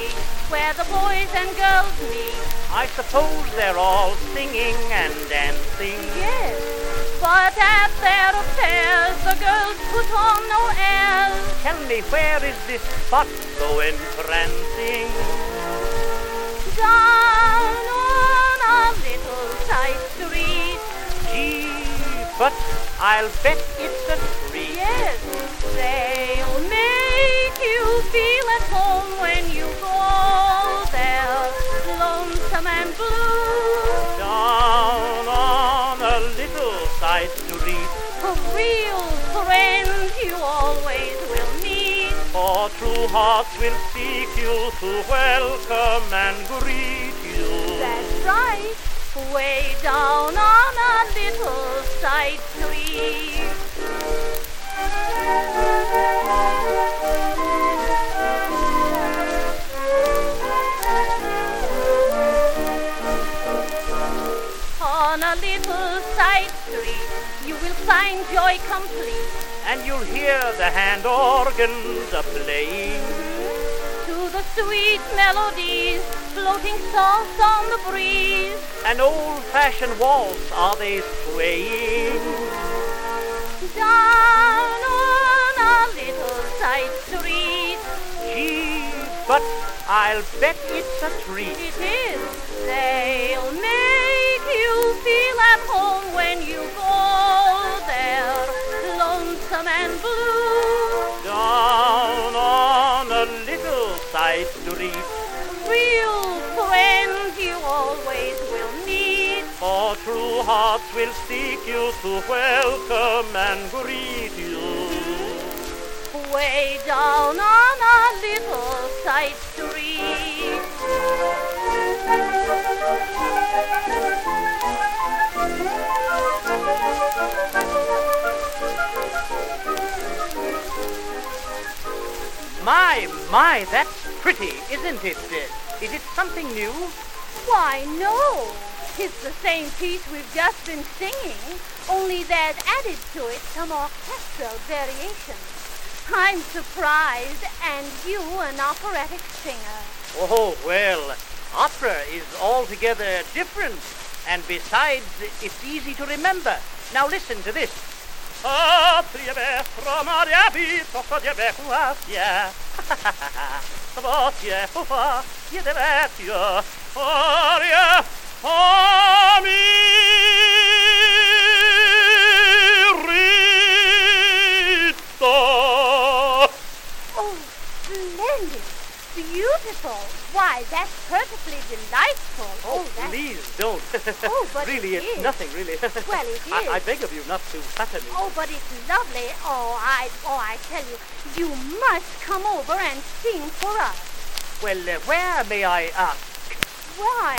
street where the boys and girls meet. I suppose they're all singing and dancing. Yes, but at their affairs the girls put on no airs. Tell me, where is this spot so entrancing? Down on a little side street. Gee, but I'll bet it's a treat. Yes, they'll make you feel at home when you go there, lonesome and blue. Down on a little side street, A real friend you always will meet. for true hearts will seek you to welcome and greet you. That's right, way down on a little side street. On a little side street, you will find joy complete. And you'll hear the hand organs a-playing. To the sweet melodies floating soft on the breeze. An old-fashioned waltz are they swaying. Down on a little side street. Gee, but I'll bet it's a treat. It is. They'll make you feel at home when you go there, lonesome and blue. Down on a little side street, Real friends you always will meet. for true hearts will seek you to welcome and greet you. Way down on a little side street. My, that's pretty, isn't it? Is it something new? Why, no. It's the same piece we've just been singing, only there's added to it some orchestral variations. I'm surprised, and you an operatic singer. Oh, well, opera is altogether different. And besides, it's easy to remember. Now listen to this. Oh, splendid. Beautiful. Why, that's perfectly delightful. Oh, that's... please don't. Oh, but really, it it's is. nothing, really. Well, it is. I beg of you not to flatter me. Oh, but it's lovely. I tell you, you must come over and sing for us. Well, where may I ask? Why,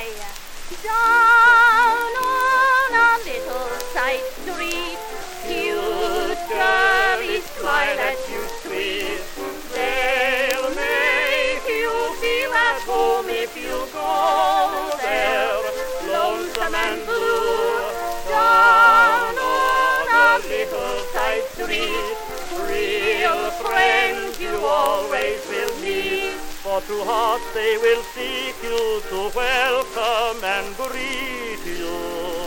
down on a little side street, cute girlies smile at you sweet. They'll make you feel at home if you go there, lonesome and blue. Down on a little side street, real friends you always will meet. For true hearts they will seek you to welcome and greet you.